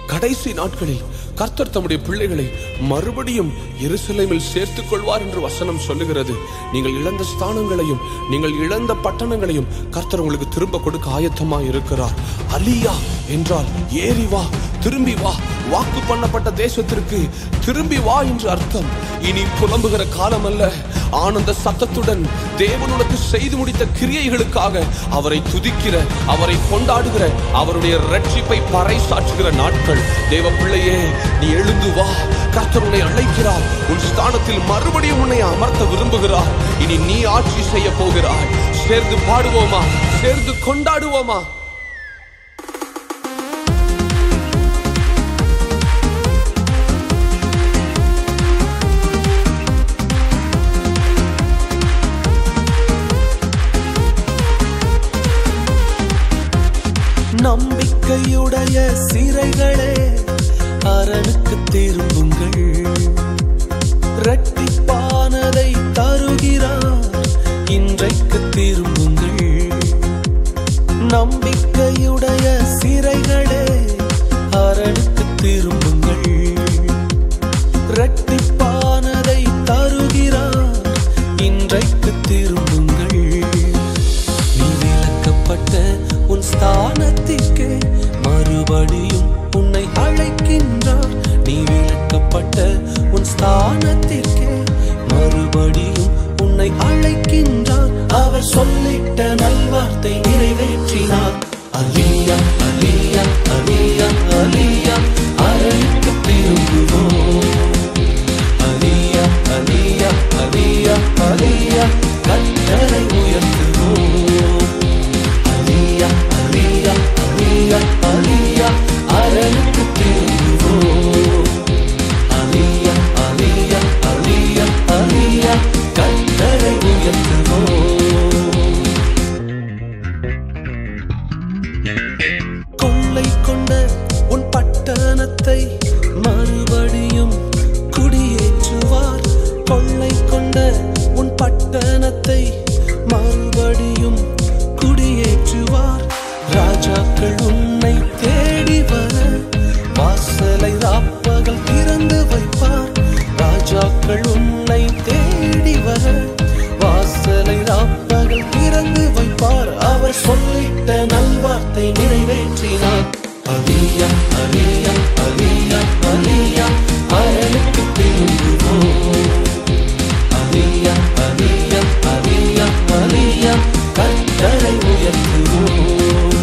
கடைசி நாட்களில் கர்த்தர் தம்முடைய பிள்ளைகளை மறுபடியும் எருசலேமில் சேர்த்துக் கொள்வார் என்று வசனம் சொல்லுகிறது. நீங்கள் இழந்த ஸ்தானங்களையும் நீங்கள் இழந்த பட்டணங்களையும் கர்த்தர் உங்களுக்கு திரும்ப கொடுக்க ஆயத்தமாய் இருக்கிறார். அலியா என்றால் ஏறி வா, திரும்பி வா, வாக்கு பண்ணப்பட்ட தேசத்திற்கு திரும்பி வா என்று அர்த்தம். இனி புலம்புகிற காலம் அல்ல, ஆனந்த சத்தத்துடன் தேவன் உனக்கு செய்து முடித்த கிரியைகளுக்காக அவரை துதிக்கிற, அவரை கொண்டாடுகிற, அவருடைய ரட்சிப்பை பறைசாற்றுகிற நாட்கள். தேவ பிள்ளையே, நீ எழுந்து வா, கர்த்தர் உன்னை அழைக்கிறார். உன் ஸ்தானத்தில் மறுபடியும் உன்னை அமர்த்த விரும்புகிறார். இனி நீ ஆட்சி செய்ய போகிறாய். சேர்ந்து பாடுவோமா, சேர்ந்து கொண்டாடுவோமா? நம்பிக்கையுடைய சிறைகளே, அரணுக்கு திரும்புங்கள். இரட்டிப்பானதை தருகிறார், இன்றைக்கு திரும்புங்கள். நம்பிக்கையுடைய சிறைகளே, அரணுக்கு திரும்புங்கள். இரட்டிப்பானதை தருகிறார், இன்றைக்கு திரும்புங்கள். நீ விலக்கப்பட்ட உன் ஸ்தானத்திற்கு மறுபடியும் உன்னை அழைக்கின்றார். நீ விலக்கப்பட்ட உன் ஸ்தானத்திற்கு மறுபடியும் உன்னை அழைக்கின்றார். அவர் சொல்லிட்ட நல்வார்த்தை நிறைவேற்றினார். அலியா அலியா அலியா அலியா, அரணுக்கு திரும்புவோம். அலியா அலியா அலியா அலியா, கர்த்தரை உயர்த்துவோம். அலியா அலியா அலியா அலியா, அரணுக்கு திரும்புவோம். அலியா அலியா அலியா அலியா, கர்த்தரை உயர்த்துவோம். கொள்ளை கொண்ட உன் பட்டணத்தை மறுபடியும் குடியேற்றுவார். கொள்ளை கொண்ட உன் பட்டணத்தை மறுபடியும் குடியேற்றுவார். ராஜாக்கள் உன்னை தேடி வர வாசலை ராப்பகல் திறந்து வைப்பார். ராஜாக்கள் உன்னை தேடி வர வாசலை ராப்பகல் திறந்து வைப்பார். அவர் சொல்லிட்ட நல்வார்த்தை நிறைவேற்றினார். அலியா அலியா அலியா அலியா, அரணுக்கு திரும்புவோம். அலியா அலியா அலியா அலியா, கர்த்தரை உயர்த்துவோம்.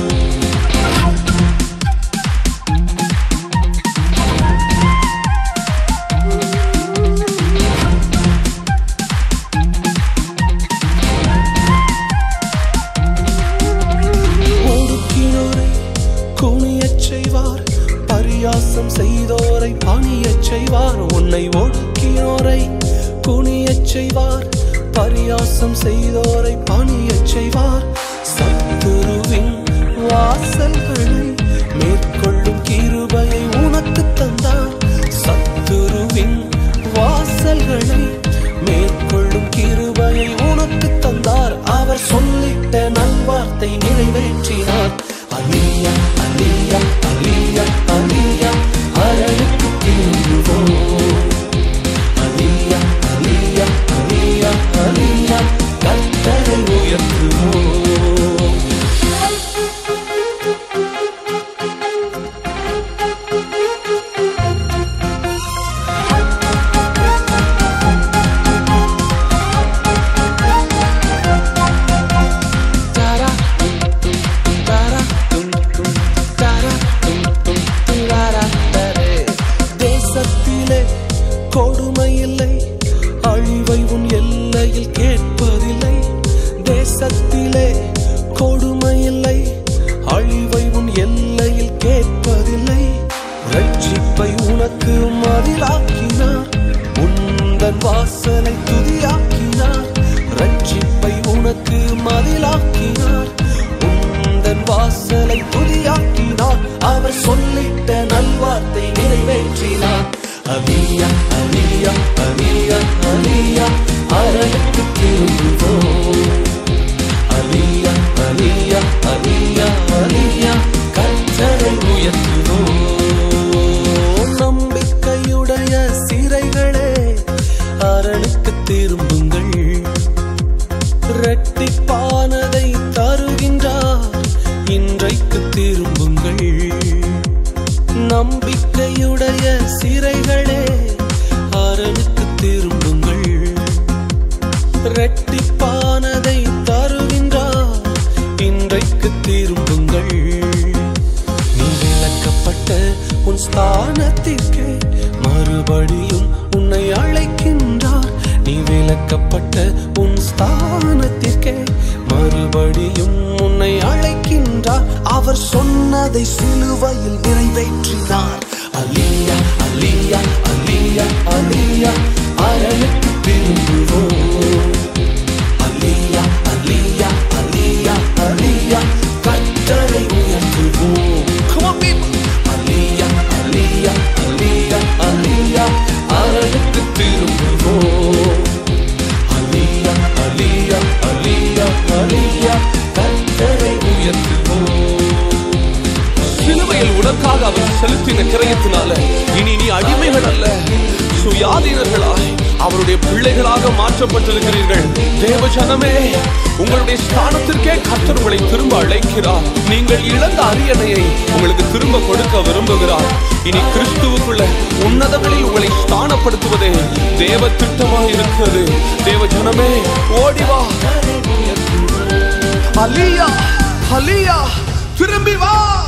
ஒடுக்கினோரை குனியச் செய்வார், பரியாசம் செய்தோரை பணியச் செய்வார். உன்னை ஒடுக்கினோரை குனியச் செய்வார், பரியாசம் செய்தோரை பணியச் செய்வார். சத்துருவின் வாசல்களை மேற்கொள்ளும் கிருபையை உனக்கு தந்தார். சத்துருவின் வாசல்களை மேற்கொள்ளும் கிருபையை உனக்கு தந்தார். அவர் சொல்லிட்ட நல்வார்த்தை நிறைவேற்றினார். அலியா அலியா அலியா அலியா, அரணுக்கு திரும்புவோம். அலியா அலியா அலியா அலியா, கர்த்தரை உயர்த்துவோம். தேசத்திலே கொடுமை இல்லை, அழிவை உன் எல்லையில் கேட்பதில்லை. தேசத்திலே கொடுமை இல்லை, அழிவை உன் எல்லையில் கேட்பதில்லை. ரட்சிப்பை உனக்கு மதிலாக்கினார், உந்தன் வாசலை துதியாக்கினார். ரட்சிப்பை உனக்கு மதிலாக்கினார், உந்தன் வாசலை துதியாக்கினார். அவர் சொல்லிட்ட நல்வார்த்தை நிறைவேற்றினார். அலியா அலியா அலியா அலியா, அரணுக்கு திரும்புவோம். அலியா அலியா அலியா அலியா, கர்த்தரை உயர்த்துவோம். திரும்புங்கள். நீ விலக்கப்பட்ட உன் ஸ்தானத்திற்கே மறுபடியும் உன்னை அழைக்கின்றார். நீ விலக்கப்பட்ட உன் ஸ்தானத்திற்கே மறுபடியும் உன்னை அழைக்கின்றார். அவர் சொன்னதை சிலுவையில் நிறைவேற்றினார். அல்லேலூயா அல்லேலூயா அல்லேலூயா அல்லேலூயா. அரணுக்கு திரும்புவோம். அல்லேலூயா அல்லேலூயா அல்லேலூயா அல்லேலூயா. கர்த்தரை உயர்த்துவோம். Come on people. அல்லேலூயா அல்லேலூயா அல்லேலூயா அல்லேலூயா. அரணுக்கு திரும்புவோம். அல்லேலூயா அல்லேலூயா அல்லேலூயா அல்லேலூயா. கர்த்தரை உயர்த்துவோம். சிலுவையில் உனக்காக அவர் செலுத்தின கிரயத்தினால இனி நீ அடிமைகள் அல்ல, சுயாதீனர்களாய் அவருடைய பிள்ளைகளாக மாற்றப்பட்டிருக்கிறீர்கள். தேவஜனமே, உங்களுடைய ஸ்தானத்திற்கே கர்த்தர் உங்களை திரும்ப அழைக்கிறார். நீங்கள் இழந்த அரியணையை உங்களுக்கு திரும்ப கொடுக்க விரும்புகிறார். இனி கிறிஸ்துவுக்குள்ள உன்னதங்களில் உங்களை ஸ்தானப்படுத்துவதே தேவ திட்டமாக இருக்கிறது. தேவஜனமே, ஓடிவா. அல்லேலூயா அல்லேலூயா. திரும்பி வா.